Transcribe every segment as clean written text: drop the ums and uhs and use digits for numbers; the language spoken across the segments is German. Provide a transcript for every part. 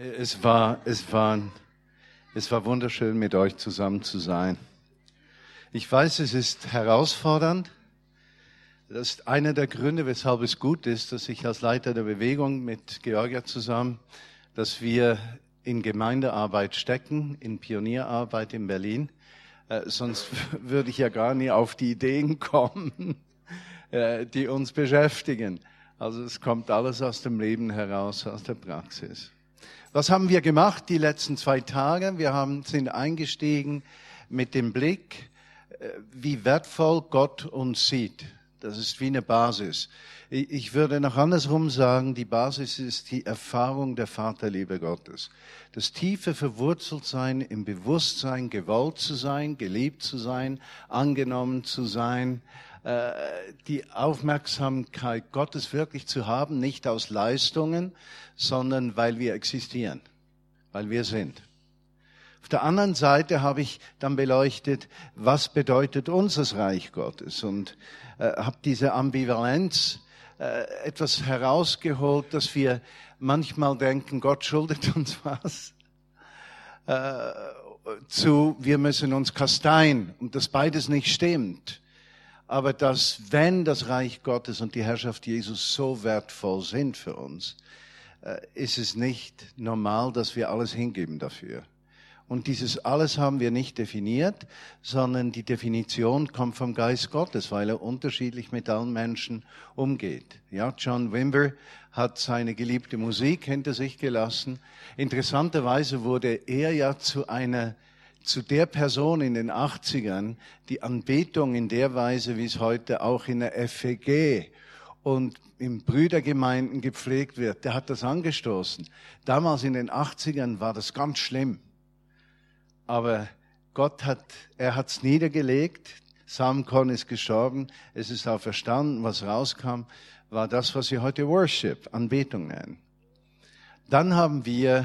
Es war wunderschön, mit euch zusammen zu sein. Ich weiß, es ist herausfordernd. Das ist einer der Gründe, weshalb es gut ist, dass ich als Leiter der Bewegung mit Georgia zusammen, dass wir in Gemeindearbeit stecken, in Pionierarbeit in Berlin. Sonst würde ich ja gar nie auf die Ideen kommen, die uns beschäftigen. Also es kommt alles aus dem Leben heraus, aus der Praxis. Was haben wir gemacht die letzten 2 Tage? Wir sind eingestiegen mit dem Blick, wie wertvoll Gott uns sieht. Das ist wie eine Basis. Ich würde noch andersrum sagen, die Basis ist die Erfahrung der Vaterliebe Gottes. Das tiefe Verwurzeltsein im Bewusstsein, gewollt zu sein, geliebt zu sein, angenommen zu sein, die Aufmerksamkeit Gottes wirklich zu haben, nicht aus Leistungen, sondern weil wir existieren, weil wir sind. Auf der anderen Seite habe ich dann beleuchtet, was bedeutet uns das Reich Gottes und habe diese Ambivalenz etwas herausgeholt, dass wir manchmal denken, Gott schuldet uns was, wir müssen uns kasteien und dass beides nicht stimmt. Aber dass, wenn das Reich Gottes und die Herrschaft Jesus so wertvoll sind für uns, ist es nicht normal, dass wir alles hingeben dafür. Und dieses alles haben wir nicht definiert, sondern die Definition kommt vom Geist Gottes, weil er unterschiedlich mit allen Menschen umgeht. Ja, John Wimber hat seine geliebte Musik hinter sich gelassen. Interessanterweise wurde er ja zu der Person in den 80ern, die Anbetung in der Weise, wie es heute auch in der FEG und in Brüdergemeinden gepflegt wird, der hat das angestoßen. Damals in den 80ern war das ganz schlimm. Aber er hat's niedergelegt. Samcon ist gestorben. Es ist auferstanden. Was rauskam, war das, was wir heute Worship, Anbetung nennen. Dann haben wir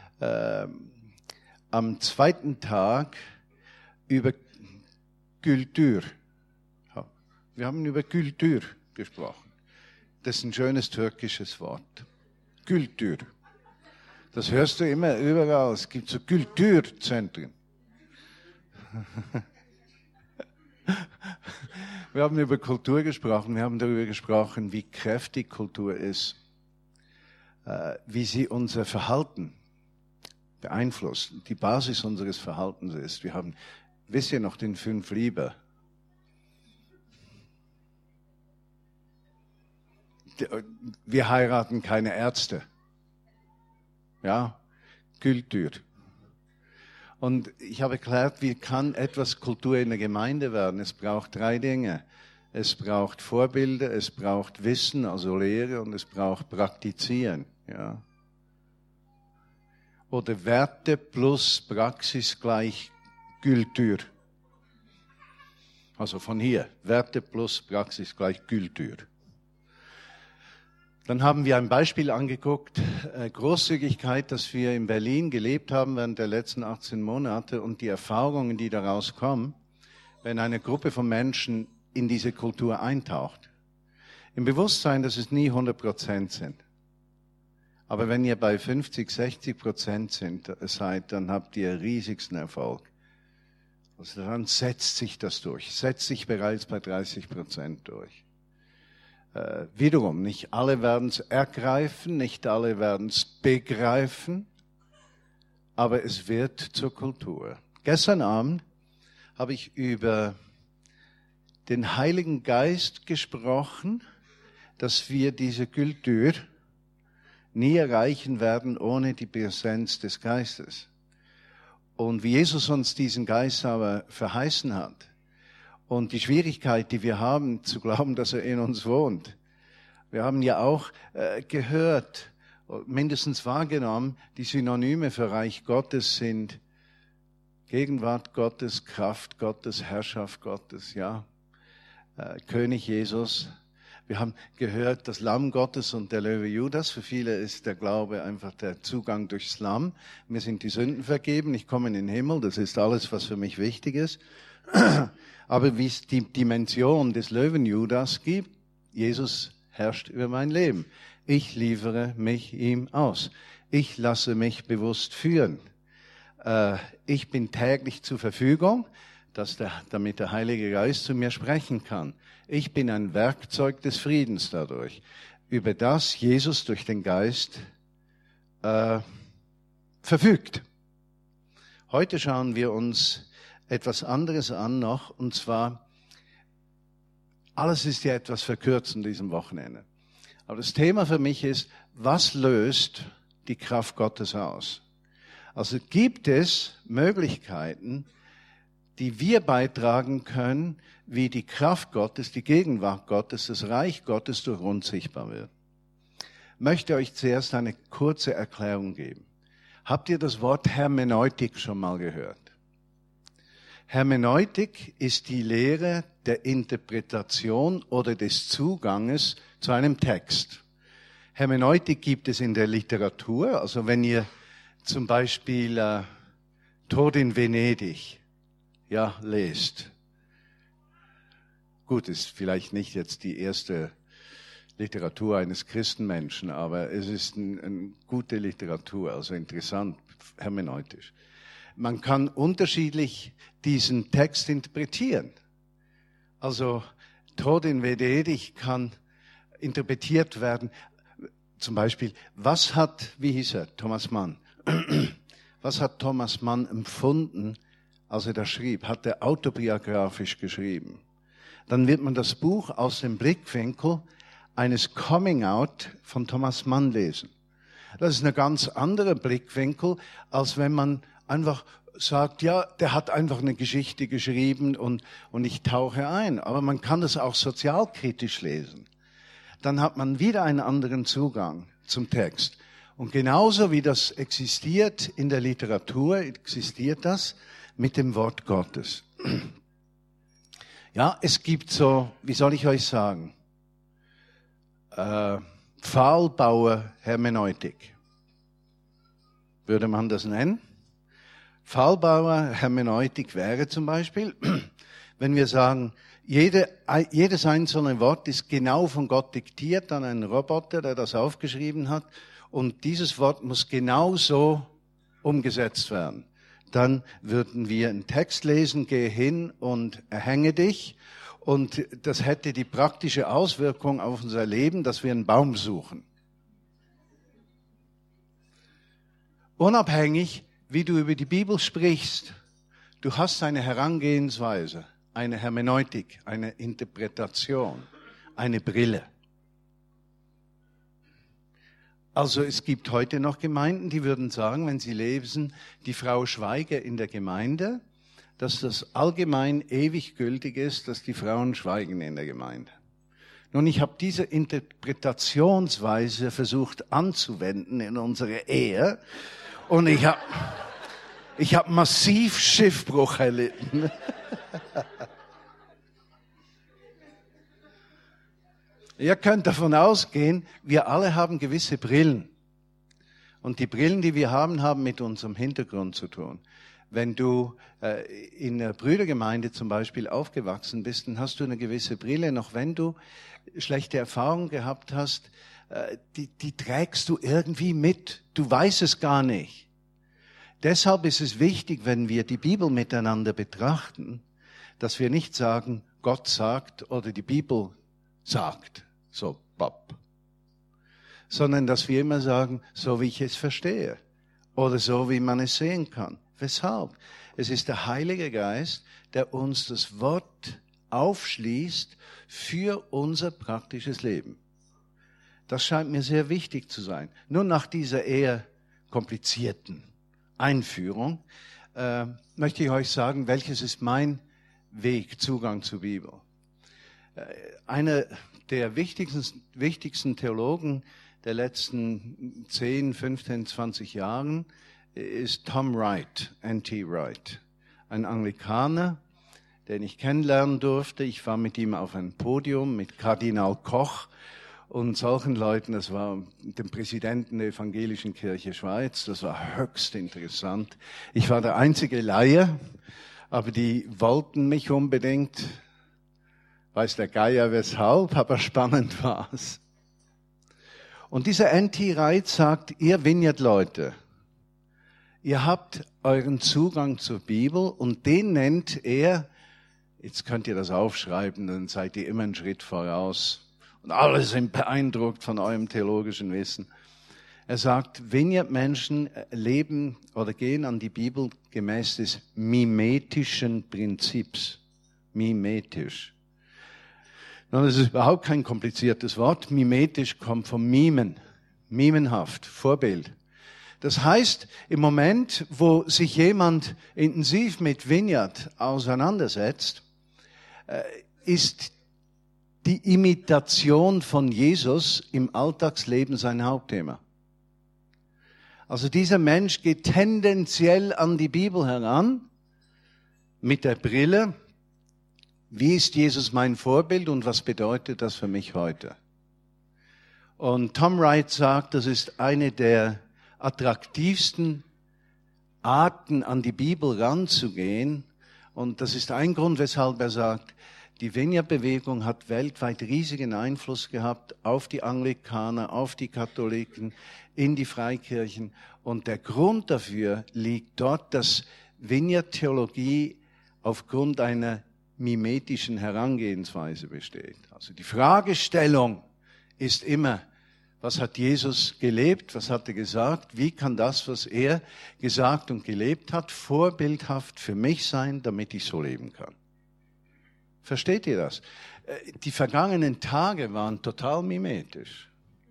am 2. Tag über Kultur. Wir haben über Kultur gesprochen. Das ist ein schönes türkisches Wort. Kultur. Das hörst du immer überall. Es gibt so Kulturzentren. Wir haben über Kultur gesprochen. Wir haben darüber gesprochen, wie kräftig Kultur ist. Wie sie unser Verhalten beeinflusst. Die Basis unseres Verhaltens ist. Wisst ihr noch den 5 Liebe? Wir heiraten keine Ärzte. Ja, Kultur. Und ich habe erklärt, wie kann etwas Kultur in der Gemeinde werden? Es braucht 3 Dinge. Es braucht Vorbilder, es braucht Wissen, also Lehre, und es braucht Praktizieren. Ja. Oder Werte plus Praxis gleich Kultur. Also von hier, Werte plus Praxis gleich Kultur. Dann haben wir ein Beispiel angeguckt, Großzügigkeit, das wir in Berlin gelebt haben während der letzten 18 Monate und die Erfahrungen, die daraus kommen, wenn eine Gruppe von Menschen in diese Kultur eintaucht. Im Bewusstsein, dass es nie 100% sind. Aber wenn ihr bei 50-60% seid, dann habt ihr riesigsten Erfolg. Also dann setzt sich das durch, setzt sich bereits bei 30% durch. Wiederum, nicht alle werden es ergreifen, nicht alle werden es begreifen, aber es wird zur Kultur. Gestern Abend habe ich über den Heiligen Geist gesprochen, dass wir diese Kultur nie erreichen werden ohne die Präsenz des Geistes. Und wie Jesus uns diesen Geist aber verheißen hat, und die Schwierigkeit, die wir haben, zu glauben, dass er in uns wohnt. Wir haben ja auch gehört, mindestens wahrgenommen, die Synonyme für Reich Gottes sind Gegenwart Gottes, Kraft Gottes, Herrschaft Gottes, ja, König Jesus. Wir haben gehört, das Lamm Gottes und der Löwe Judas. Für viele ist der Glaube einfach der Zugang durchs Lamm. Mir sind die Sünden vergeben, ich komme in den Himmel, das ist alles, was für mich wichtig ist. Aber wie es die Dimension des Löwen Judas gibt, Jesus herrscht über mein Leben. Ich liefere mich ihm aus. Ich lasse mich bewusst führen. Ich bin täglich zur Verfügung, damit der Heilige Geist zu mir sprechen kann. Ich bin ein Werkzeug des Friedens dadurch. Über das Jesus durch den Geist verfügt. Heute schauen wir uns etwas anderes an noch, und zwar, alles ist ja etwas verkürzt an diesem Wochenende. Aber das Thema für mich ist, was löst die Kraft Gottes aus? Also gibt es Möglichkeiten, die wir beitragen können, wie die Kraft Gottes, die Gegenwart Gottes, das Reich Gottes durch uns sichtbar wird. Ich möchte euch zuerst eine kurze Erklärung geben. Habt ihr das Wort Hermeneutik schon mal gehört? Hermeneutik ist die Lehre der Interpretation oder des Zuganges zu einem Text. Hermeneutik gibt es in der Literatur. Also wenn ihr zum Beispiel Tod in Venedig lest. Gut, ist vielleicht nicht jetzt die erste Literatur eines Christenmenschen, aber es ist eine gute Literatur, also interessant, hermeneutisch. Man kann unterschiedlich diesen Text interpretieren. Also Tod in Venedig kann interpretiert werden. Zum Beispiel, Thomas Mann. Was hat Thomas Mann empfunden, als er das schrieb? Hat er autobiografisch geschrieben? Dann wird man das Buch aus dem Blickwinkel eines Coming-out von Thomas Mann lesen. Das ist ein ganz anderer Blickwinkel, als wenn man einfach sagt, ja, der hat einfach eine Geschichte geschrieben und ich tauche ein. Aber man kann das auch sozialkritisch lesen. Dann hat man wieder einen anderen Zugang zum Text. Und genauso wie das existiert in der Literatur, existiert das mit dem Wort Gottes. Ja, es gibt so, wie soll ich euch sagen, Pfahlbauer Hermeneutik. Würde man das nennen? Pfahlbauer Hermeneutik wäre zum Beispiel, wenn wir sagen, jedes einzelne Wort ist genau von Gott diktiert an einen Roboter, der das aufgeschrieben hat, und dieses Wort muss genau so umgesetzt werden. Dann würden wir einen Text lesen, gehe hin und erhänge dich. Und das hätte die praktische Auswirkung auf unser Leben, dass wir einen Baum suchen. Unabhängig, wie du über die Bibel sprichst, du hast eine Herangehensweise, eine Hermeneutik, eine Interpretation, eine Brille. Also es gibt heute noch Gemeinden, die würden sagen, wenn sie lesen, die Frau schweige in der Gemeinde, dass das allgemein ewig gültig ist, dass die Frauen schweigen in der Gemeinde. Nun, ich habe diese Interpretationsweise versucht anzuwenden in unsere Ehe und ich hab massiv Schiffbruch erlitten. Ihr könnt davon ausgehen, wir alle haben gewisse Brillen. Und die Brillen, die wir haben, haben mit unserem Hintergrund zu tun. Wenn du in der Brüdergemeinde zum Beispiel aufgewachsen bist, dann hast du eine gewisse Brille, noch wenn du schlechte Erfahrungen gehabt hast, die trägst du irgendwie mit. Du weißt es gar nicht. Deshalb ist es wichtig, wenn wir die Bibel miteinander betrachten, dass wir nicht sagen, Gott sagt oder die Bibel sagt, so, bap. Sondern dass wir immer sagen, so wie ich es verstehe oder so wie man es sehen kann. Weshalb? Es ist der Heilige Geist, der uns das Wort aufschließt für unser praktisches Leben. Das scheint mir sehr wichtig zu sein. Nur nach dieser eher komplizierten Einführung möchte ich euch sagen, welches ist mein Weg, Zugang zur Bibel. Einer der wichtigsten Theologen der letzten 10, 15, 20 Jahren ist Tom Wright, N.T. Wright, ein Anglikaner, den ich kennenlernen durfte. Ich war mit ihm auf einem Podium mit Kardinal Koch und solchen Leuten. Das war dem Präsidenten der Evangelischen Kirche Schweiz. Das war höchst interessant. Ich war der einzige Laie, aber die wollten mich unbedingt. Weiß der Geier weshalb, aber spannend war's. Und dieser N.T. Wright sagt, ihr Vineyard-Leute, ihr habt euren Zugang zur Bibel und den nennt er, jetzt könnt ihr das aufschreiben, dann seid ihr immer einen Schritt voraus und alle sind beeindruckt von eurem theologischen Wissen. Er sagt, Vineyard-Menschen leben oder gehen an die Bibel gemäß des mimetischen Prinzips. Mimetisch. Nun, das ist überhaupt kein kompliziertes Wort. Mimetisch kommt vom Mimen. Mimenhaft, Vorbild. Das heißt, im Moment, wo sich jemand intensiv mit Vineyard auseinandersetzt, ist die Imitation von Jesus im Alltagsleben sein Hauptthema. Also dieser Mensch geht tendenziell an die Bibel heran mit der Brille, wie ist Jesus mein Vorbild und was bedeutet das für mich heute? Und Tom Wright sagt, das ist eine der attraktivsten Arten, an die Bibel ranzugehen. Und das ist ein Grund, weshalb er sagt, die Vineyard-Bewegung hat weltweit riesigen Einfluss gehabt auf die Anglikaner, auf die Katholiken, in die Freikirchen. Und der Grund dafür liegt dort, dass Vineyard-Theologie aufgrund einer mimetischen Herangehensweise besteht. Also die Fragestellung ist immer, was hat Jesus gelebt, was hat er gesagt, wie kann das, was er gesagt und gelebt hat, vorbildhaft für mich sein, damit ich so leben kann. Versteht ihr das? Die vergangenen Tage waren total mimetisch.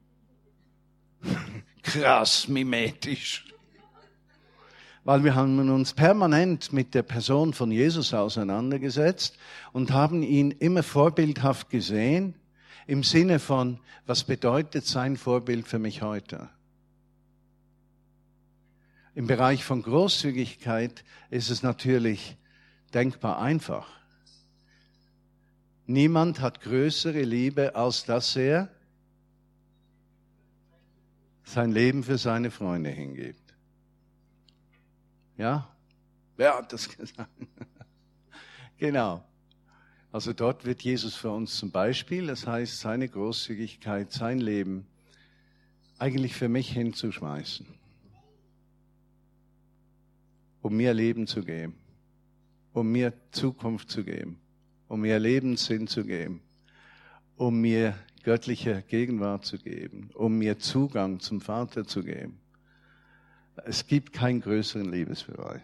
Krass mimetisch. Weil wir haben uns permanent mit der Person von Jesus auseinandergesetzt und haben ihn immer vorbildhaft gesehen, im Sinne von, was bedeutet sein Vorbild für mich heute? Im Bereich von Großzügigkeit ist es natürlich denkbar einfach. Niemand hat größere Liebe, als dass er sein Leben für seine Freunde hingibt. Ja? Wer hat das gesagt? Genau. Also dort wird Jesus für uns zum Beispiel, das heißt, seine Großzügigkeit, sein Leben eigentlich für mich hinzuschmeißen, um mir Leben zu geben, um mir Zukunft zu geben, um mir Lebenssinn zu geben, um mir göttliche Gegenwart zu geben, um mir Zugang zum Vater zu geben. Es gibt keinen größeren Liebesbeweis.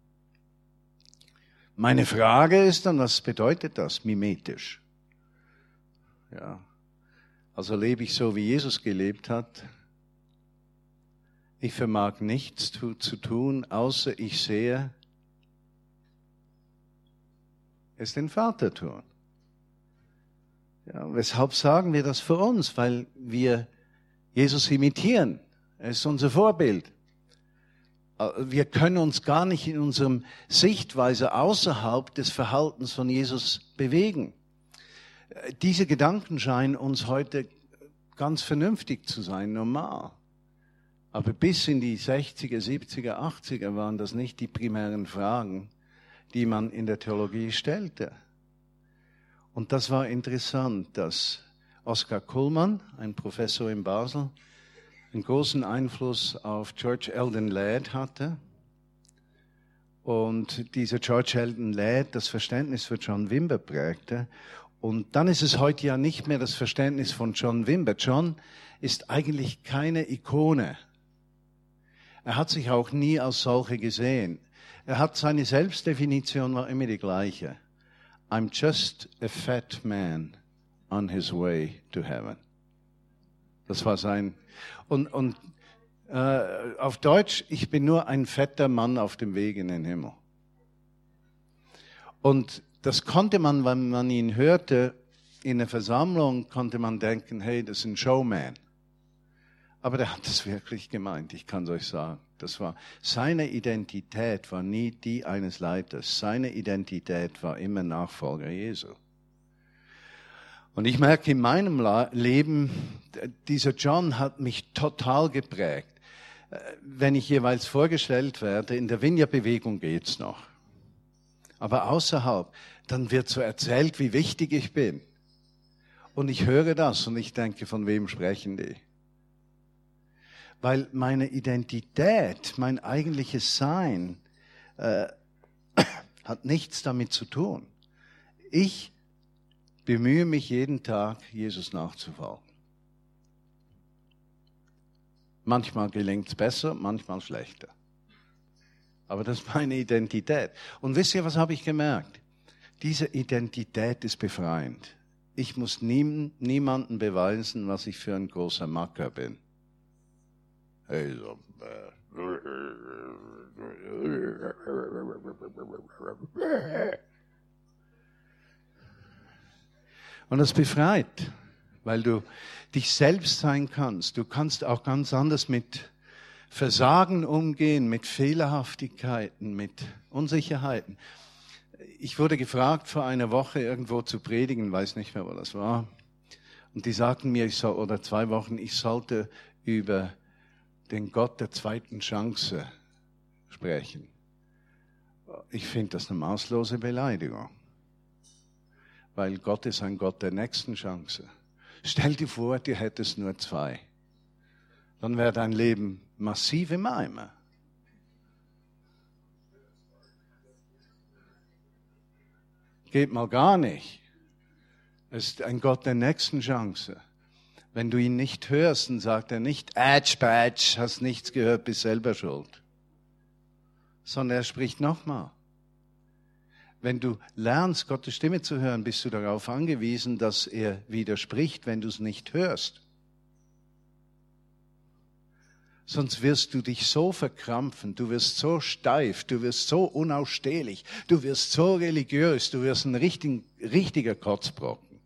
Meine Frage ist dann, was bedeutet das mimetisch? Ja. Also lebe ich so, wie Jesus gelebt hat. Ich vermag nichts zu tun, außer ich sehe es den Vater tun. Ja, weshalb sagen wir das für uns? Weil wir Jesus imitieren. Er ist unser Vorbild. Wir können uns gar nicht in unserem Sichtweise außerhalb des Verhaltens von Jesus bewegen. Diese Gedanken scheinen uns heute ganz vernünftig zu sein, normal. Aber bis in die 60er, 70er, 80er waren das nicht die primären Fragen, die man in der Theologie stellte. Und das war interessant, dass Oskar Cullmann, ein Professor in Basel, einen großen Einfluss auf George Eldon Ladd hatte. Und dieser George Eldon Ladd das Verständnis für John Wimber prägte. Und dann ist es heute ja nicht mehr das Verständnis von John Wimber. John ist eigentlich keine Ikone. Er hat sich auch nie als solche gesehen. Er hat seine Selbstdefinition war immer die gleiche. I'm just a fat man on his way to heaven. Das war sein. Und auf Deutsch, ich bin nur ein fetter Mann auf dem Weg in den Himmel. Und das konnte man, wenn man ihn hörte, in der Versammlung, konnte man denken, hey, das ist ein Showman. Aber der hat es wirklich gemeint, ich kann es euch sagen. Seine Identität war nie die eines Leiters. Seine Identität war immer Nachfolger Jesu. Und ich merke in meinem Leben, dieser John hat mich total geprägt. Wenn ich jeweils vorgestellt werde, in der Vineyard-Bewegung geht's noch. Aber außerhalb, dann wird so erzählt, wie wichtig ich bin. Und ich höre das und ich denke, von wem sprechen die? weil meine Identität, mein eigentliches Sein hat nichts damit zu tun. Ich bemühe mich jeden Tag, Jesus nachzufolgen. Manchmal gelingt es besser, manchmal schlechter. Aber das ist meine Identität. Und wisst ihr, was habe ich gemerkt? Diese Identität ist befreiend. Ich muss niemandem beweisen, was ich für ein großer Macker bin. Hey, so, und das befreit, weil du dich selbst sein kannst. Du kannst auch ganz anders mit Versagen umgehen, mit Fehlerhaftigkeiten, mit Unsicherheiten. Ich wurde gefragt, vor einer Woche irgendwo zu predigen, weiß nicht mehr, wo das war. Und die sagten mir, oder 2 Wochen, ich sollte über den Gott der zweiten Chance sprechen. Ich finde das eine maßlose Beleidigung. Weil Gott ist ein Gott der nächsten Chance. Stell dir vor, du hättest nur 2. Dann wäre dein Leben massiv im Eimer. Geht mal gar nicht. Es ist ein Gott der nächsten Chance. Wenn du ihn nicht hörst, dann sagt er nicht, Batsch, hast nichts gehört, bist selber schuld. Sondern er spricht nochmal. Wenn du lernst, Gottes Stimme zu hören, bist du darauf angewiesen, dass er widerspricht, wenn du es nicht hörst. Sonst wirst du dich so verkrampfen, du wirst so steif, du wirst so unausstehlich, du wirst so religiös, du wirst ein richtiger Kotzbrocken.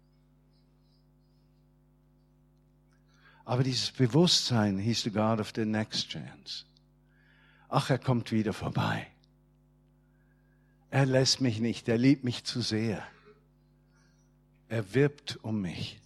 Aber dieses Bewusstsein, he's the God of the next chance. Ach, er kommt wieder vorbei. Er lässt mich nicht, er liebt mich zu sehr. Er wirbt um mich.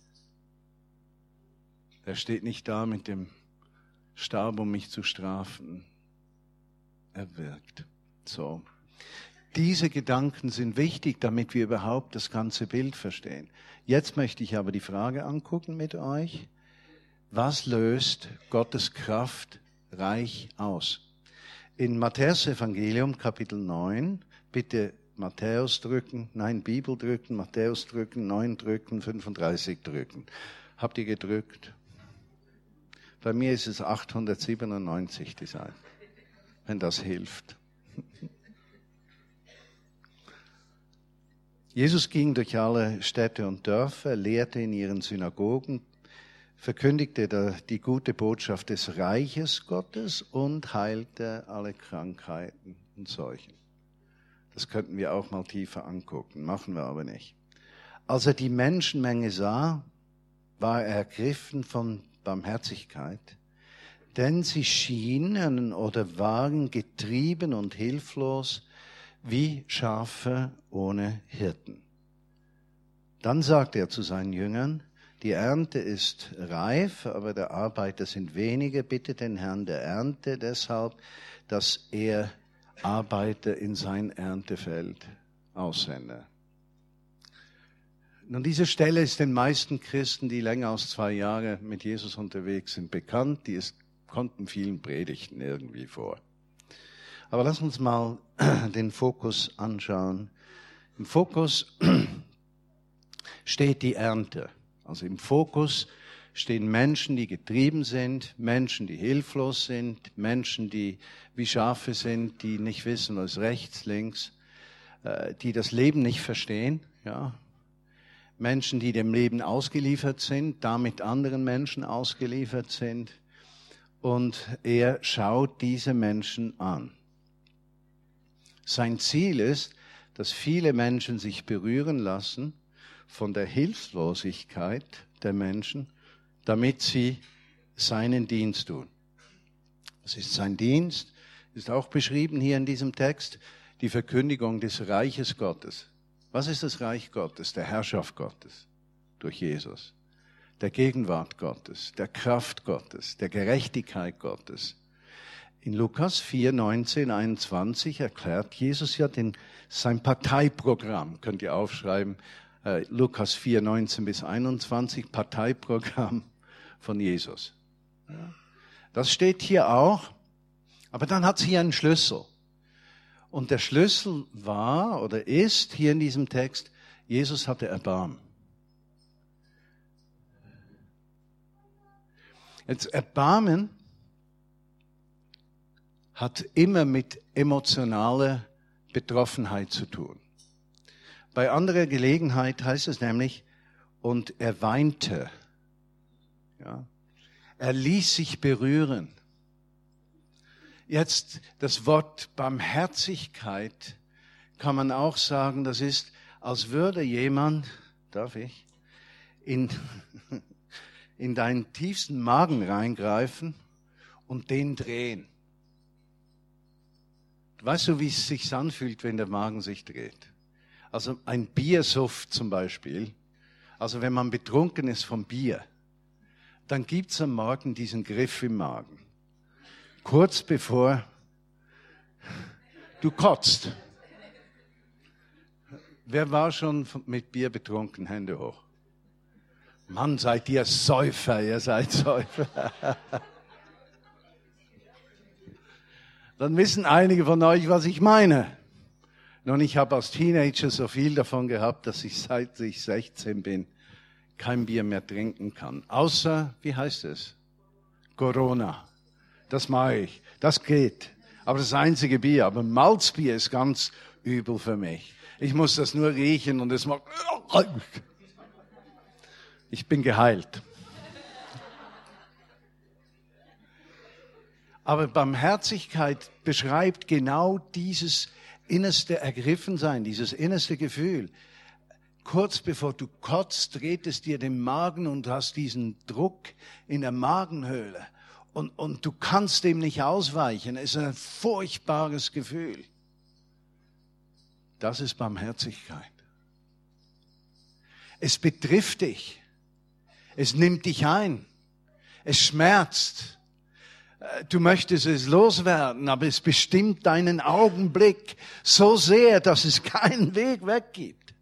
Er steht nicht da mit dem Stab, um mich zu strafen. Er wirkt. So. Diese Gedanken sind wichtig, damit wir überhaupt das ganze Bild verstehen. Jetzt möchte ich aber die Frage angucken mit euch. Was löst Gottes Kraft reich aus? In Matthäus Evangelium Kapitel 9, bitte Matthäus drücken, nein, Bibel drücken, Matthäus drücken, 9 drücken, 35 drücken. Habt ihr gedrückt? Bei mir ist es 897, die Seite, wenn das hilft. Jesus ging durch alle Städte und Dörfer, lehrte in ihren Synagogen, verkündigte die gute Botschaft des Reiches Gottes und heilte alle Krankheiten und Seuchen. Das könnten wir auch mal tiefer angucken, machen wir aber nicht. Als er die Menschenmenge sah, war er ergriffen von Barmherzigkeit, denn sie schienen oder waren getrieben und hilflos wie Schafe ohne Hirten. Dann sagte er zu seinen Jüngern, die Ernte ist reif, aber der Arbeiter sind wenige. Bitte den Herrn der Ernte deshalb, dass er Arbeiter in sein Erntefeld aussende. Nun, diese Stelle ist den meisten Christen, die länger als 2 Jahre mit Jesus unterwegs sind, bekannt. Kommt in vielen Predigten irgendwie vor. Aber lass uns mal den Fokus anschauen. Im Fokus steht die Ernte. Also im Fokus stehen Menschen, die getrieben sind, Menschen, die hilflos sind, Menschen, die wie Schafe sind, die nicht wissen, was rechts, links, die das Leben nicht verstehen, ja. Menschen, die dem Leben ausgeliefert sind, damit anderen Menschen ausgeliefert sind. Und er schaut diese Menschen an. Sein Ziel ist, dass viele Menschen sich berühren lassen von der Hilflosigkeit der Menschen, damit sie seinen Dienst tun. Das ist sein Dienst, ist auch beschrieben hier in diesem Text, die Verkündigung des Reiches Gottes. Was ist das Reich Gottes? Der Herrschaft Gottes durch Jesus, der Gegenwart Gottes, der Kraft Gottes, der Gerechtigkeit Gottes. In Lukas 4, 19, 21 erklärt Jesus ja sein Parteiprogramm, könnt ihr aufschreiben, Lukas 4, 19 bis 21, Parteiprogramm von Jesus. Ja. Das steht hier auch. Aber dann hat es hier einen Schlüssel. Und der Schlüssel war oder ist hier in diesem Text, Jesus hatte Erbarmen. Jetzt Erbarmen hat immer mit emotionaler Betroffenheit zu tun. Bei anderer Gelegenheit heißt es nämlich, und er weinte. Ja. Er ließ sich berühren. Jetzt das Wort Barmherzigkeit kann man auch sagen, das ist, als würde jemand, darf ich, in deinen tiefsten Magen reingreifen und den drehen. Weißt du, wie es sich anfühlt, wenn der Magen sich dreht? Also ein Biersuff zum Beispiel, also wenn man betrunken ist vom Bier, dann gibt's am Morgen diesen Griff im Magen. Kurz bevor du kotzt. Wer war schon mit Bier betrunken? Hände hoch. Mann, seid ihr Säufer, ihr seid Säufer. Dann wissen einige von euch, was ich meine. Nun, ich habe als Teenager so viel davon gehabt, dass ich seit ich 16 bin kein Bier mehr trinken kann. Außer, wie heißt es? Corona. Das mache ich. Das geht. Aber das einzige Bier. Aber Malzbier ist ganz übel für mich. Ich muss das nur riechen und es macht... Ich bin geheilt. Aber Barmherzigkeit beschreibt genau dieses innerste Ergriffensein, dieses innerste Gefühl. Kurz bevor du kotzt, dreht es dir den Magen und du hast diesen Druck in der Magenhöhle. Und du kannst dem nicht ausweichen. Es ist ein furchtbares Gefühl. Das ist Barmherzigkeit. Es betrifft dich. Es nimmt dich ein. Es schmerzt. Du möchtest es loswerden, aber es bestimmt deinen Augenblick so sehr, dass es keinen Weg weg gibt.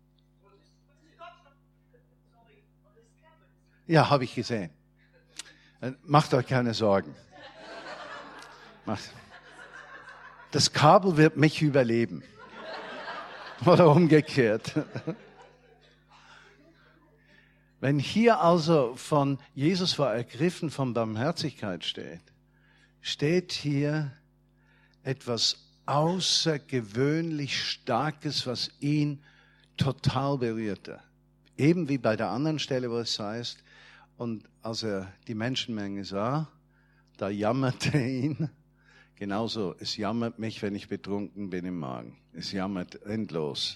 Ja, habe ich gesehen. Macht euch keine Sorgen. Das Kabel wird mich überleben. Oder umgekehrt. Wenn hier also von Jesus war ergriffen von Barmherzigkeit steht hier etwas außergewöhnlich Starkes, was ihn total berührte. Eben wie bei der anderen Stelle, wo es heißt, und als er die Menschenmenge sah, da jammerte ihn. Genauso, es jammert mich, wenn ich betrunken bin im Magen. Es jammert endlos.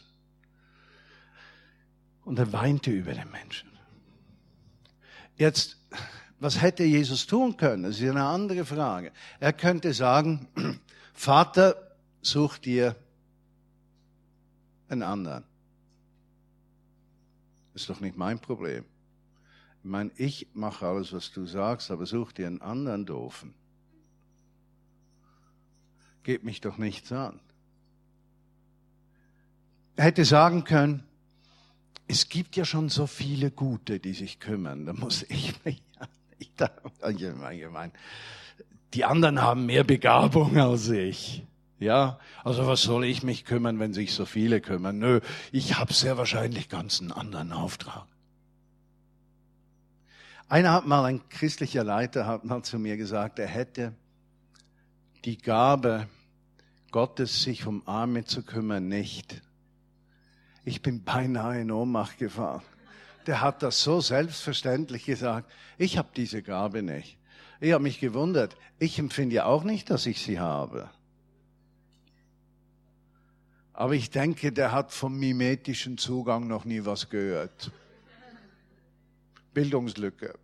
Und er weinte über den Menschen. Jetzt, was hätte Jesus tun können? Das ist eine andere Frage. Er könnte sagen, Vater, such dir einen anderen. Das ist doch nicht mein Problem. Ich meine, ich mache alles, was du sagst, aber such dir einen anderen Doofen. Geht mich doch nichts an. Er hätte sagen können, es gibt ja schon so viele Gute, die sich kümmern. Da muss ich mich, die anderen haben mehr Begabung als ich. Ja, also was soll ich mich kümmern, wenn sich so viele kümmern? Nö, ich habe sehr wahrscheinlich ganz einen anderen Auftrag. Ein christlicher Leiter hat mal zu mir gesagt, er hätte die Gabe Gottes, sich um Arme zu kümmern, nicht. Ich bin beinahe in Ohnmacht gefallen. Der hat das so selbstverständlich gesagt. Ich habe diese Gabe nicht. Ich habe mich gewundert. Ich empfinde ja auch nicht, dass ich sie habe. Aber ich denke, der hat vom mimetischen Zugang noch nie was gehört. Bildungslücke.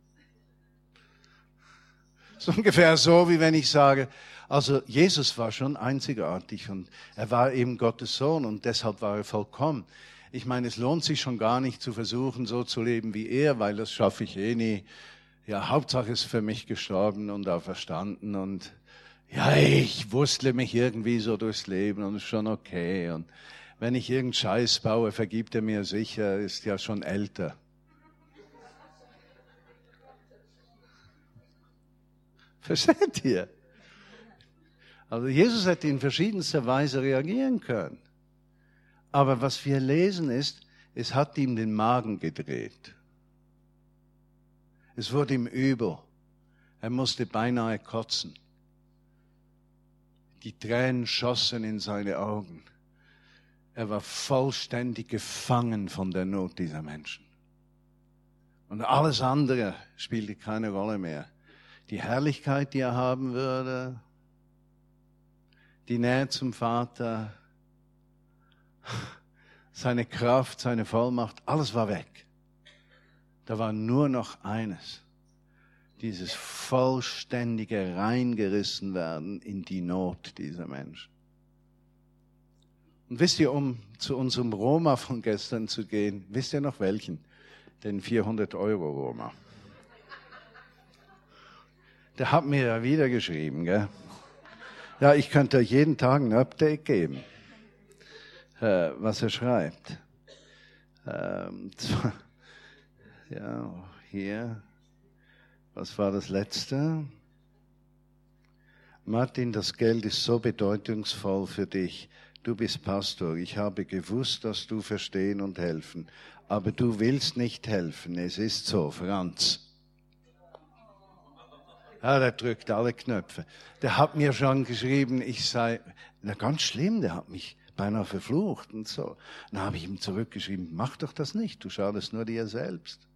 So ungefähr so, wie wenn ich sage, also Jesus war schon einzigartig und er war eben Gottes Sohn und deshalb war er vollkommen. Ich meine, es lohnt sich schon gar nicht zu versuchen, so zu leben wie er, weil das schaffe ich eh nie. Ja, Hauptsache ist für mich gestorben und auferstanden und ja, ich wurstle mich irgendwie so durchs Leben und ist schon okay. Und wenn ich irgendeinen Scheiß baue, vergibt er mir sicher, ist ja schon älter. Versteht ihr? Also Jesus hätte in verschiedenster Weise reagieren können. Aber was wir lesen ist, es hat ihm den Magen gedreht. Es wurde ihm übel. Er musste beinahe kotzen. Die Tränen schossen in seine Augen. Er war vollständig gefangen von der Not dieser Menschen. Und alles andere spielte keine Rolle mehr. Die Herrlichkeit, die er haben würde, die Nähe zum Vater, seine Kraft, seine Vollmacht, alles war weg. Da war nur noch eines. Dieses vollständige reingerissen werden in die Not dieser Menschen. Und wisst ihr, um zu unserem Roma von gestern zu gehen, wisst ihr noch welchen? Den 400-Euro-Roma. Der hat mir ja wieder geschrieben, gell? Ja, ich könnte jeden Tag ein Update geben, was er schreibt. Ja, hier. Was war das letzte? Martin, das Geld ist so bedeutungsvoll für dich. Du bist Pastor. Ich habe gewusst, dass du verstehen und helfen. Aber du willst nicht helfen. Es ist so, Franz. Ja, der drückt alle Knöpfe. Der hat mir schon geschrieben, ich sei, na ganz schlimm, der hat mich beinahe verflucht und so. Dann habe ich ihm zurückgeschrieben, mach doch das nicht, du schadest nur dir selbst.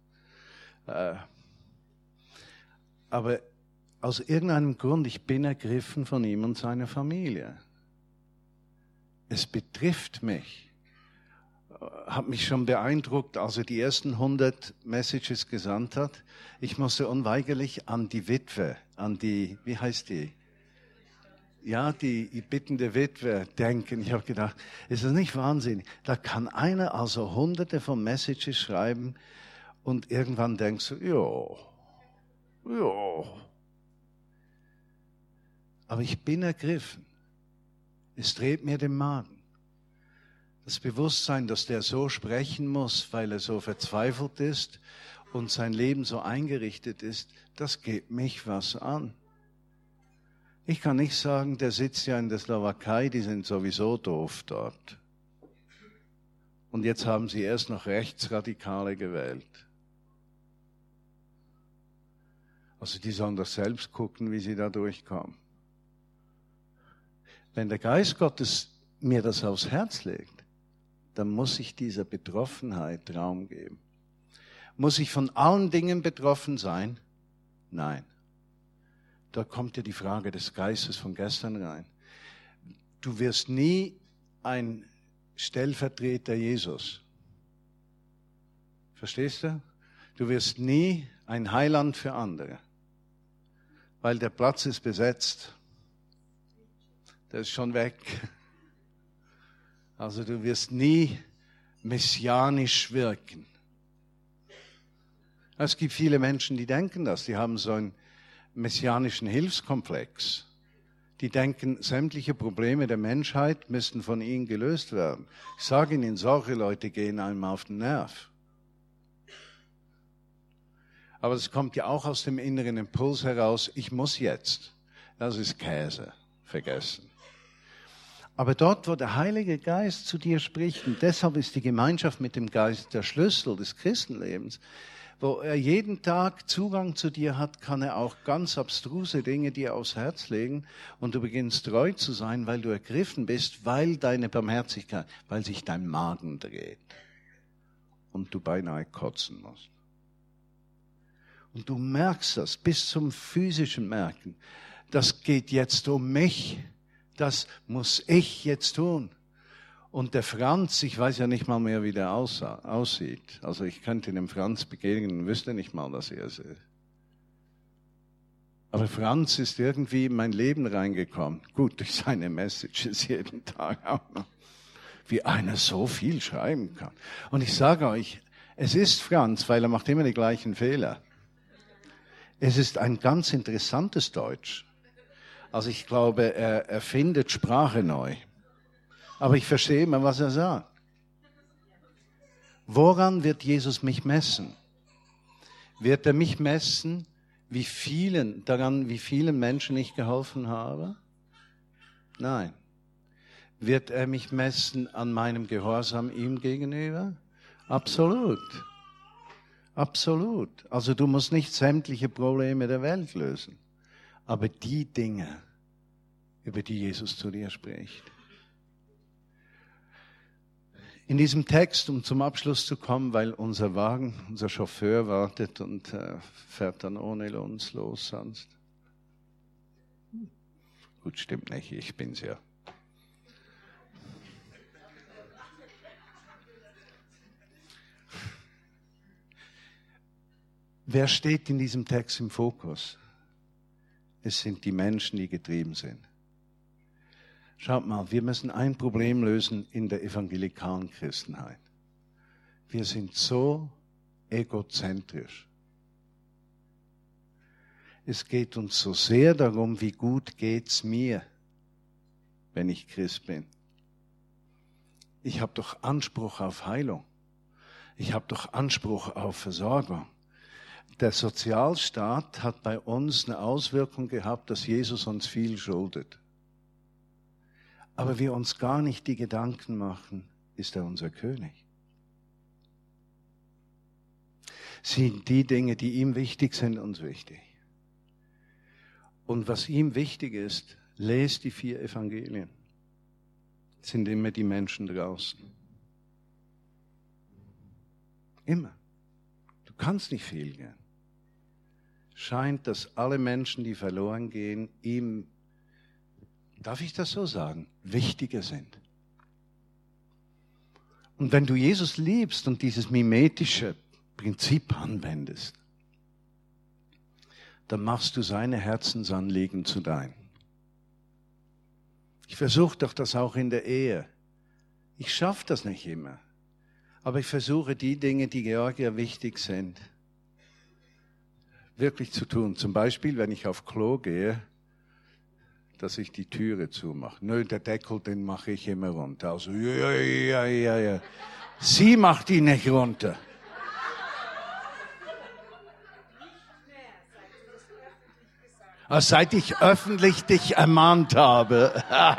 Aber aus irgendeinem Grund, ich bin ergriffen von ihm und seiner Familie. Es betrifft mich. Hat mich schon beeindruckt, als er die ersten 100 Messages gesandt hat. Ich musste unweigerlich an die Witwe, an die, wie heißt die? Ja, die bittende Witwe denken. Ich habe gedacht, ist das nicht wahnsinnig? Da kann einer also hunderte von Messages schreiben und irgendwann denkst du, ja. Aber ich bin ergriffen. Es dreht mir den Magen. Das Bewusstsein, dass der so sprechen muss, weil er so verzweifelt ist und sein Leben so eingerichtet ist, das geht mich was an. Ich kann nicht sagen, der sitzt ja in der Slowakei, die sind sowieso doof dort. Und jetzt haben sie erst noch Rechtsradikale gewählt. Also die sollen doch selbst gucken, wie sie da durchkommen. Wenn der Geist Gottes mir das aufs Herz legt, dann muss ich dieser Betroffenheit Raum geben. Muss ich von allen Dingen betroffen sein? Nein. Da kommt ja die Frage des Geistes von gestern rein. Du wirst nie ein Stellvertreter Jesus. Verstehst du? Du wirst nie ein Heiland für andere. Weil der Platz ist besetzt. Der ist schon weg. Also du wirst nie messianisch wirken. Es gibt viele Menschen, die denken das. Die haben so einen messianischen Hilfskomplex. Die denken, sämtliche Probleme der Menschheit müssten von ihnen gelöst werden. Ich sage Ihnen, solche Leute gehen einem auf den Nerv. Aber das kommt ja auch aus dem inneren Impuls heraus, ich muss jetzt. Das ist Käse. Vergessen. Aber dort, wo der Heilige Geist zu dir spricht, und deshalb ist die Gemeinschaft mit dem Geist der Schlüssel des Christenlebens, wo er jeden Tag Zugang zu dir hat, kann er auch ganz abstruse Dinge dir aufs Herz legen und du beginnst treu zu sein, weil du ergriffen bist, weil deine Barmherzigkeit, weil sich dein Magen dreht und du beinahe kotzen musst. Und du merkst das bis zum physischen Merken. Das geht jetzt um mich. Das muss ich jetzt tun. Und der Franz, ich weiß ja nicht mal mehr, wie der aussieht. Also ich könnte dem Franz begegnen und wüsste nicht mal, dass er es ist. Aber Franz ist irgendwie in mein Leben reingekommen. Gut, durch seine Messages jeden Tag auch noch. Wie einer so viel schreiben kann. Und ich sage euch, es ist Franz, weil er macht immer die gleichen Fehler. Es ist ein ganz interessantes Deutsch. Also ich glaube, er erfindet Sprache neu. Aber ich verstehe immer, was er sagt. Woran wird Jesus mich messen? Wird er mich messen, wie vielen Menschen ich geholfen habe? Nein. Wird er mich messen an meinem Gehorsam ihm gegenüber? Absolut. Absolut. Also du musst nicht sämtliche Probleme der Welt lösen. Aber die Dinge, über die Jesus zu dir spricht. In diesem Text, um zum Abschluss zu kommen, weil unser Chauffeur wartet und fährt dann ohne uns los sonst. Gut, stimmt nicht, ich bin's ja. Wer steht in diesem Text im Fokus? Es sind die Menschen, die getrieben sind. Schaut mal, wir müssen ein Problem lösen in der evangelikalen Christenheit. Wir sind so egozentrisch. Es geht uns so sehr darum, wie gut geht's mir, wenn ich Christ bin. Ich habe doch Anspruch auf Heilung. Ich habe doch Anspruch auf Versorgung. Der Sozialstaat hat bei uns eine Auswirkung gehabt, dass Jesus uns viel schuldet. Aber wir uns gar nicht die Gedanken machen, ist er unser König? Sind die Dinge, die ihm wichtig sind, uns wichtig? Und was ihm wichtig ist, lest die 4 Evangelien. Es sind immer die Menschen draußen. Immer. Du kannst nicht fehlgehen. Scheint, dass alle Menschen, die verloren gehen, ihm, darf ich das so sagen, wichtiger sind. Und wenn du Jesus liebst und dieses mimetische Prinzip anwendest, dann machst du seine Herzensanliegen zu dein. Ich versuche doch das auch in der Ehe. Ich schaffe das nicht immer. Aber ich versuche die Dinge, die Georgia wichtig sind, wirklich zu tun. Zum Beispiel, wenn ich auf Klo gehe, dass ich die Türe zumache. Nö, der Deckel, den mache ich immer runter. Also, ja. Sie macht ihn nicht runter. Also, seit ich öffentlich dich ermahnt habe.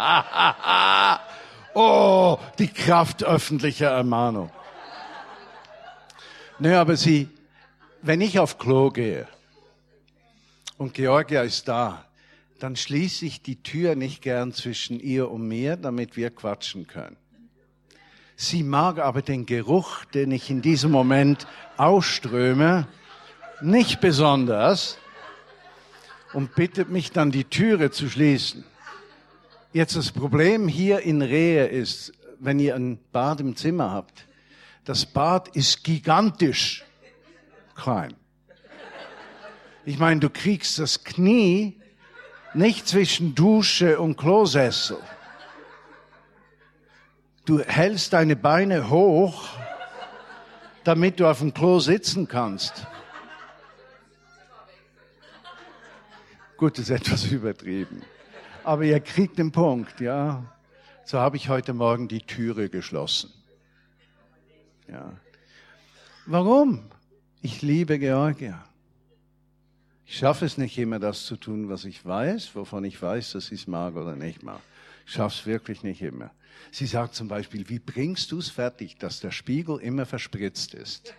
Oh, die Kraft öffentlicher Ermahnung. Nö, aber wenn ich auf Klo gehe und Georgia ist da, dann schließe ich die Tür nicht gern zwischen ihr und mir, damit wir quatschen können. Sie mag aber den Geruch, den ich in diesem Moment ausströme, nicht besonders und bittet mich dann, die Türe zu schließen. Jetzt das Problem hier in Rehe ist, wenn ihr ein Bad im Zimmer habt, das Bad ist gigantisch klein. Ich meine, du kriegst das Knie nicht zwischen Dusche und Klosessel. Du hältst deine Beine hoch, damit du auf dem Klo sitzen kannst. Gut, das ist etwas übertrieben. Aber ihr kriegt den Punkt, ja. So habe ich heute Morgen die Türe geschlossen. Ja. Warum? Ich liebe Georgia. Ich schaffe es nicht immer, das zu tun, was ich weiß, wovon ich weiß, dass ich es mag oder nicht mag. Ich schaffe es wirklich nicht immer. Sie sagt zum Beispiel, wie bringst du es fertig, dass der Spiegel immer verspritzt ist?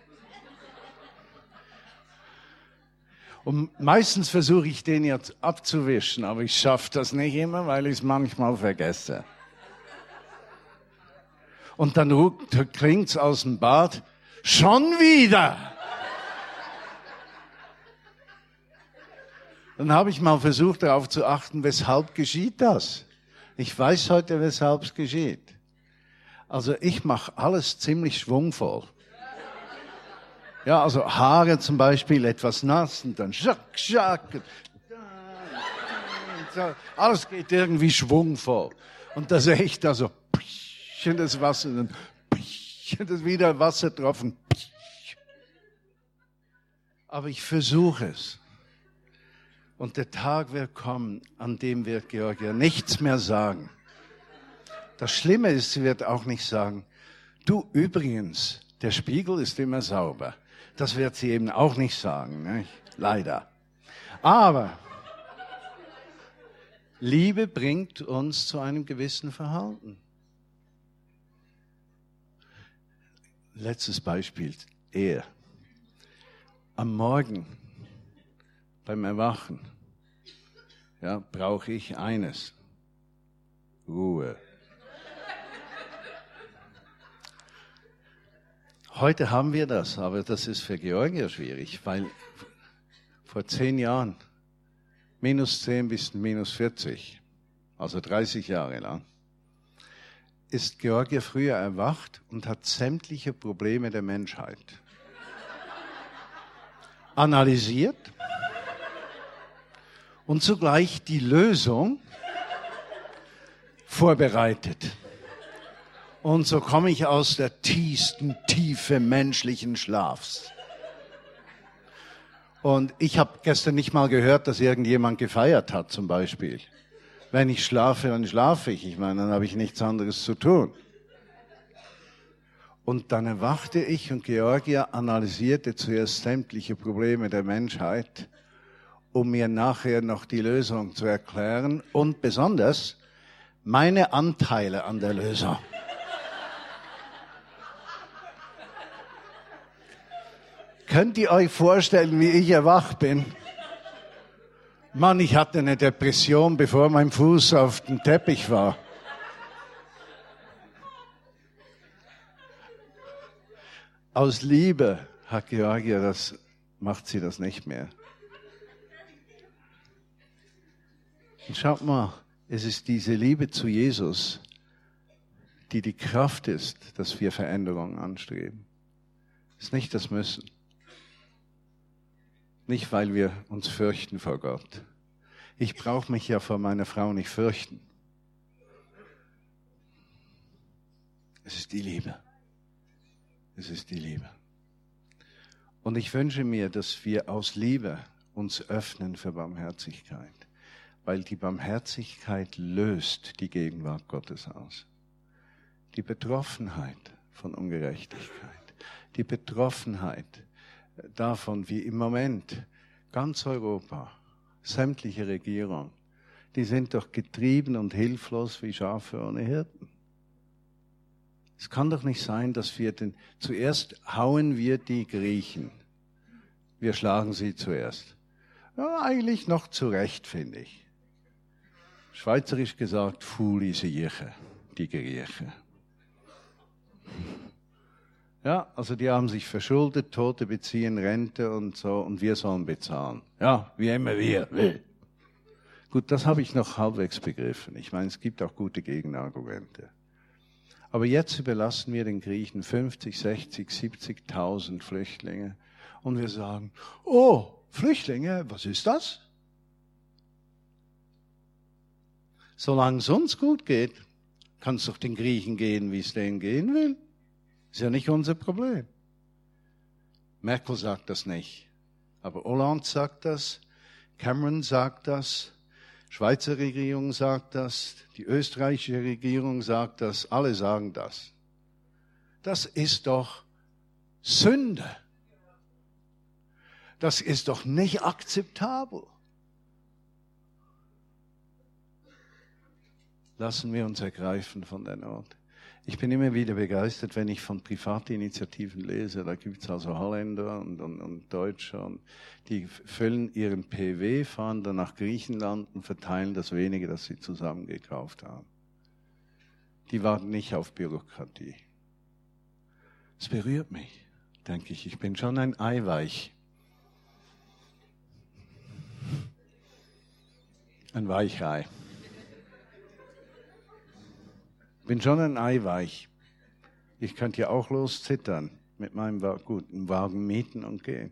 Und meistens versuche ich den jetzt abzuwischen, aber ich schaffe das nicht immer, weil ich es manchmal vergesse. Und dann klingt es aus dem Bad, schon wieder! Dann habe ich mal versucht, darauf zu achten, weshalb geschieht das? Ich weiß heute, weshalb es geschieht. Also ich mache alles ziemlich schwungvoll. Ja, also Haare zum Beispiel etwas nass und dann schack. Alles geht irgendwie schwungvoll. Und da sehe ich da so, das Wasser, dann das wieder Wassertropfen. Aber ich versuche es. Und der Tag wird kommen, an dem wird Georgia nichts mehr sagen. Das Schlimme ist, sie wird auch nicht sagen, du übrigens, der Spiegel ist immer sauber. Das wird sie eben auch nicht sagen, nicht? Leider. Aber Liebe bringt uns zu einem gewissen Verhalten. Letztes Beispiel, Ehe. Am Morgen beim Erwachen brauche ich eines: Ruhe. Heute haben wir das, aber das ist für Georgia schwierig, weil vor 10 Jahren, -10 bis -40, also 30 Jahre lang, ist Georgia früher erwacht und hat sämtliche Probleme der Menschheit analysiert und zugleich die Lösung vorbereitet. Und so komme ich aus der tiefsten Tiefe menschlichen Schlafs. Und ich habe gestern nicht mal gehört, dass irgendjemand gefeiert hat, zum Beispiel. Wenn ich schlafe, dann schlafe ich. Ich meine, dann habe ich nichts anderes zu tun. Und dann erwachte ich und Georgia analysierte zuerst sämtliche Probleme der Menschheit, um mir nachher noch die Lösung zu erklären und besonders meine Anteile an der Lösung. Könnt ihr euch vorstellen, wie ich erwacht bin? Mann, ich hatte eine Depression, bevor mein Fuß auf dem Teppich war. Aus Liebe hat Georgia macht sie das nicht mehr. Und schaut mal, es ist diese Liebe zu Jesus, die die Kraft ist, dass wir Veränderungen anstreben. Es ist nicht das Müssen. Nicht, weil wir uns fürchten vor Gott. Ich brauche mich ja vor meiner Frau nicht fürchten. Es ist die Liebe. Es ist die Liebe. Und ich wünsche mir, dass wir aus Liebe uns öffnen für Barmherzigkeit. Weil die Barmherzigkeit löst die Gegenwart Gottes aus. Die Betroffenheit von Ungerechtigkeit. Die Betroffenheit davon, wie im Moment ganz Europa, sämtliche Regierungen, die sind doch getrieben und hilflos wie Schafe ohne Hirten. Es kann doch nicht sein, dass wir zuerst hauen wir die Griechen. Wir schlagen sie zuerst. Ja, eigentlich noch zu Recht, finde ich. Schweizerisch gesagt, Fuli Sieche, die Griechen. Ja, also die haben sich verschuldet, Tote beziehen Rente und so, und wir sollen bezahlen. Ja, wie immer wir will. Gut, das habe ich noch halbwegs begriffen. Ich meine, es gibt auch gute Gegenargumente. Aber jetzt überlassen wir den Griechen 50, 60, 70.000 Flüchtlinge und wir sagen, oh, Flüchtlinge, was ist das? Solange es uns gut geht, kann es doch den Griechen gehen, wie es denen gehen will. Ist ja nicht unser Problem. Merkel sagt das nicht. Aber Hollande sagt das, Cameron sagt das, Schweizer Regierung sagt das, die österreichische Regierung sagt das, alle sagen das. Das ist doch Sünde. Das ist doch nicht akzeptabel. Lassen wir uns ergreifen von der Not. Ich bin immer wieder begeistert, wenn ich von Privatinitiativen lese. Da gibt es also Holländer und Deutsche, und die füllen ihren PW, fahren dann nach Griechenland und verteilen das wenige, das sie zusammengekauft haben. Die warten nicht auf Bürokratie. Es berührt mich, denke ich. Ich bin schon ein Eiweich. Ein Weichei. Bin schon ein Eiweich. Ich könnte ja auch loszittern, mit meinem guten Wagen mieten und gehen.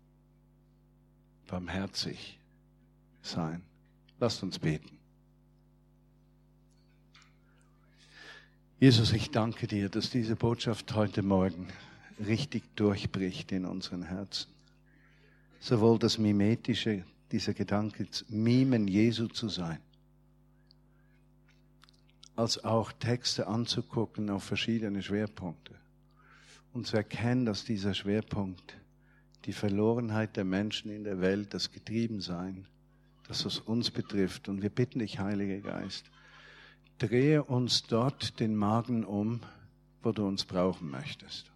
Barmherzig sein. Lasst uns beten. Jesus, ich danke dir, dass diese Botschaft heute Morgen richtig durchbricht in unseren Herzen. Sowohl das Mimetische, dieser Gedanke, Mimen Jesu zu sein, als auch Texte anzugucken auf verschiedene Schwerpunkte und zu erkennen, dass dieser Schwerpunkt die Verlorenheit der Menschen in der Welt, das Getriebensein, das was uns betrifft. Und wir bitten dich, Heiliger Geist, drehe uns dort den Magen um, wo du uns brauchen möchtest.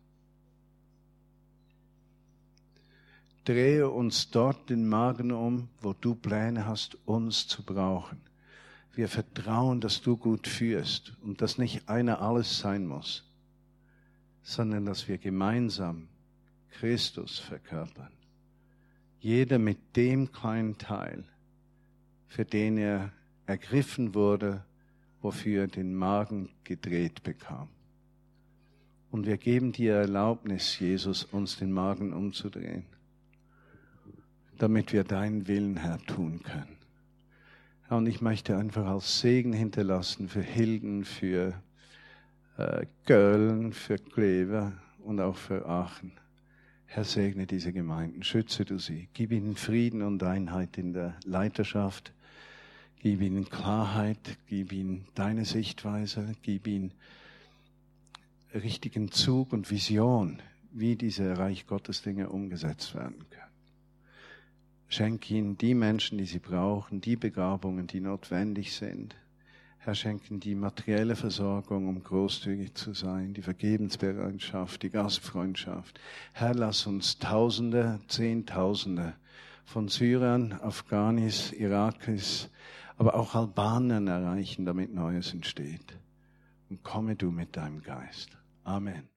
Drehe uns dort den Magen um, wo du Pläne hast, uns zu brauchen. Wir vertrauen, dass du gut führst und dass nicht einer alles sein muss, sondern dass wir gemeinsam Christus verkörpern. Jeder mit dem kleinen Teil, für den er ergriffen wurde, wofür er den Magen gedreht bekam. Und wir geben dir Erlaubnis, Jesus, uns den Magen umzudrehen, damit wir deinen Willen, Herr, tun können. Herr, und ich möchte einfach als Segen hinterlassen für Hilden, für Köln, für Kleve und auch für Aachen. Herr, segne diese Gemeinden, schütze du sie, gib ihnen Frieden und Einheit in der Leiterschaft, gib ihnen Klarheit, gib ihnen deine Sichtweise, gib ihnen richtigen Zug und Vision, wie diese Reich Gottes Dinge umgesetzt werden können. Schenk ihnen die Menschen, die sie brauchen, die Begabungen, die notwendig sind. Herr, schenken die materielle Versorgung, um großzügig zu sein, die Vergebensbereitschaft, die Gastfreundschaft. Herr, lass uns Tausende, Zehntausende von Syrern, Afghanis, Irakis, aber auch Albanern erreichen, damit Neues entsteht. Und komme du mit deinem Geist. Amen.